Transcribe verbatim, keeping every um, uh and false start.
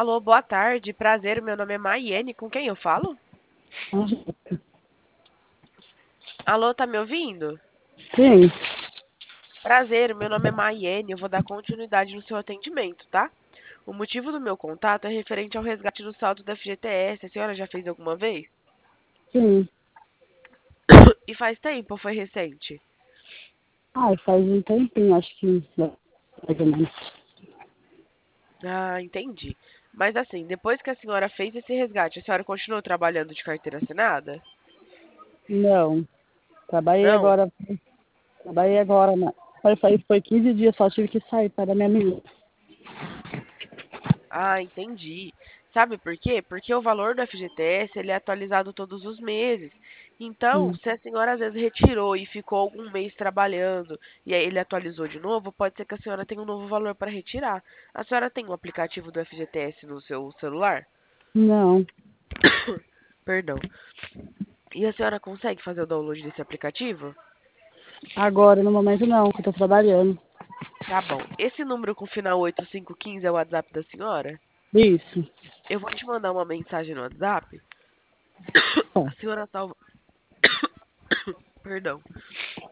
Alô, boa tarde. Prazer, meu nome é Maiene. Com quem eu falo? Alô, tá me ouvindo? Sim, Prazer, meu nome é Maiene. Eu vou dar continuidade no seu atendimento, tá? O motivo do meu contato é referente ao resgate do saldo da F G T S. A senhora já fez alguma vez? sim. E faz tempo ou foi recente? Ah, faz um tempinho, acho que né, mais ou menos. Ah, entendi. Mas assim, depois que a senhora fez esse resgate, a senhora continuou trabalhando de carteira assinada? Não, trabalhei Não? agora, trabalhei agora, na, foi, foi, foi quinze dias, só tive que sair para minha menina. Ah, entendi. Sabe por quê? Porque o valor do F G T S ele é atualizado todos os meses. Então, Sim. se a senhora às vezes retirou e ficou algum mês trabalhando e aí ele atualizou de novo, pode ser que a senhora tenha um novo valor para retirar. A senhora tem o aplicativo do F G T S no seu celular? Não, Perdão. E a senhora consegue fazer o download desse aplicativo? agora no momento não, que eu tô trabalhando. Tá bom. Esse número com final oito cinco um cinco é o WhatsApp da senhora? Isso. Eu vou te mandar uma mensagem no WhatsApp. Tá. A senhora salva. Perdão.